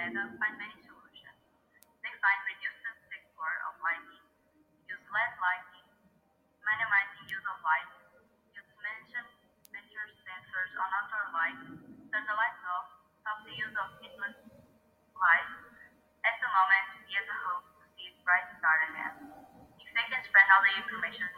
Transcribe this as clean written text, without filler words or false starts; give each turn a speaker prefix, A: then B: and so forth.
A: Meta find many solutions. They find reduce the sector of lighting, use less lighting, minimizing use of light, use mention sensors on outdoor light, turn the lights off, stop the use of heatless light. At the moment, we as a hope to see it bright start again. If they can spread all the information